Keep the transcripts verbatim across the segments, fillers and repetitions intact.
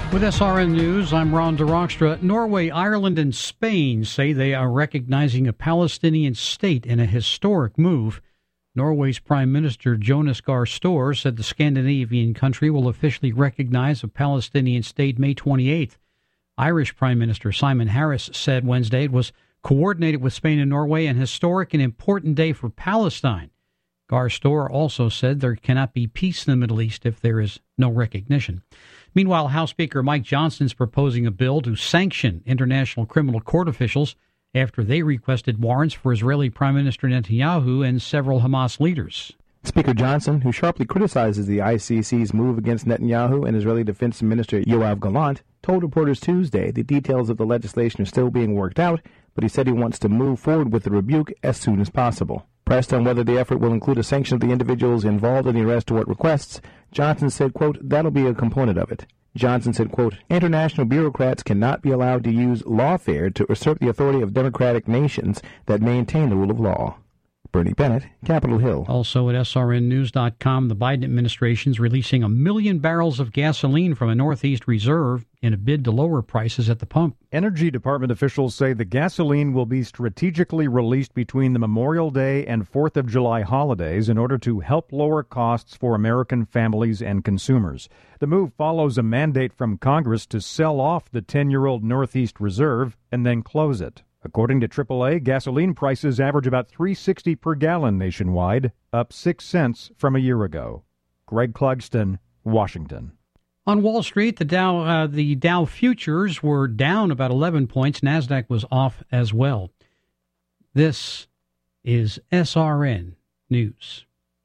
With S R N News, I'm Ron DeRockstra. Norway, Ireland, and Spain say they are recognizing a Palestinian state in a historic move. Norway's Prime Minister Jonas Gahr Store said the Scandinavian country will officially recognize a Palestinian state May twenty-eighth. Irish Prime Minister Simon Harris said Wednesday it was coordinated with Spain and Norway, an historic and important day for Palestine. Gahr Store also said there cannot be peace in the Middle East if there is no recognition. Meanwhile, House Speaker Mike Johnson is proposing a bill to sanction International Criminal Court officials after they requested warrants for Israeli Prime Minister Netanyahu and several Hamas leaders. Speaker Johnson, who sharply criticizes the I C C's move against Netanyahu and Israeli Defense Minister Yoav Gallant, told reporters Tuesday the details of the legislation are still being worked out, but he said he wants to move forward with the rebuke as soon as possible. Pressed on whether the effort will include a sanction of the individuals involved in the arrest or what requests, Johnson said, quote, that'll be a component of it. Johnson said, quote, international bureaucrats cannot be allowed to use lawfare to usurp the authority of democratic nations that maintain the rule of law. Bernie Bennett, Capitol Hill. Also at S R N news dot com, the Biden administration is releasing a million barrels of gasoline from a Northeast reserve in a bid to lower prices at the pump. Energy Department officials say the gasoline will be strategically released between the Memorial Day and fourth of July holidays in order to help lower costs for American families and consumers. The move follows a mandate from Congress to sell off the ten-year-old Northeast Reserve and then close it. According to triple A, gasoline prices average about three dollars and sixty cents per gallon nationwide, up six cents from a year ago. Greg Clugston, Washington. On Wall Street, the Dow uh, the Dow futures were down about eleven points. NASDAQ was off as well. This is S R N News.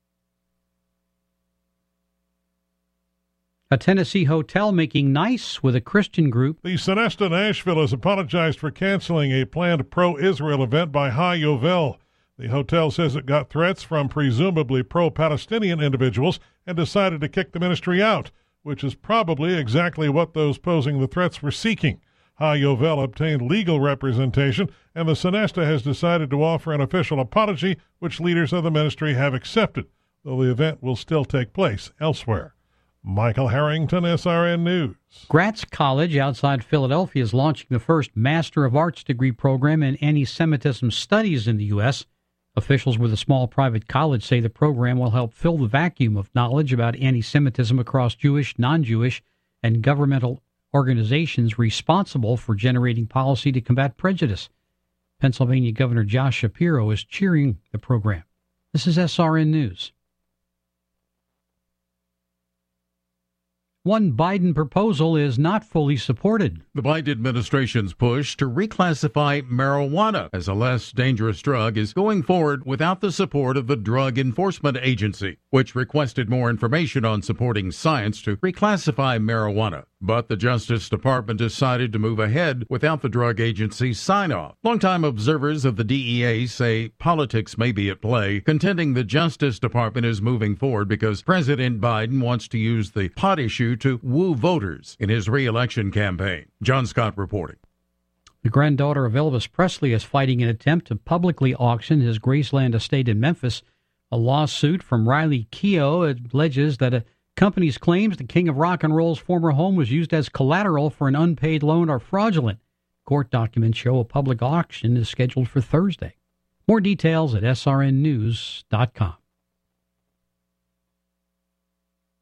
A Tennessee hotel making nice with a Christian group. The Sonesta Nashville has apologized for canceling a planned pro-Israel event by High Yovel. The hotel says it got threats from presumably pro-Palestinian individuals and decided to kick the ministry out, which is probably exactly what those posing the threats were seeking. High Yovel obtained legal representation, and the Sonesta has decided to offer an official apology, which leaders of the ministry have accepted, though the event will still take place elsewhere. Michael Harrington, S R N News. Gratz College outside Philadelphia is launching the first Master of Arts degree program in anti-Semitism studies in the U S Officials with a small private college say the program will help fill the vacuum of knowledge about anti-Semitism across Jewish, non-Jewish, and governmental organizations responsible for generating policy to combat prejudice. Pennsylvania Governor Josh Shapiro is cheering the program. This is S R N News. One Biden proposal is not fully supported. The Biden administration's push to reclassify marijuana as a less dangerous drug is going forward without the support of the Drug Enforcement Agency, which requested more information on supporting science to reclassify marijuana. But the Justice Department decided to move ahead without the drug agency's sign-off. Longtime observers of the D E A say politics may be at play, contending the Justice Department is moving forward because President Biden wants to use the pot issue to woo voters in his re-election campaign. John Scott reporting. The granddaughter of Elvis Presley is fighting an attempt to publicly auction his Graceland estate in Memphis. A lawsuit from Riley Keough alleges that a company's claims the King of Rock and Roll's former home was used as collateral for an unpaid loan are fraudulent. Court documents show a public auction is scheduled for Thursday. More details at S R N news dot com.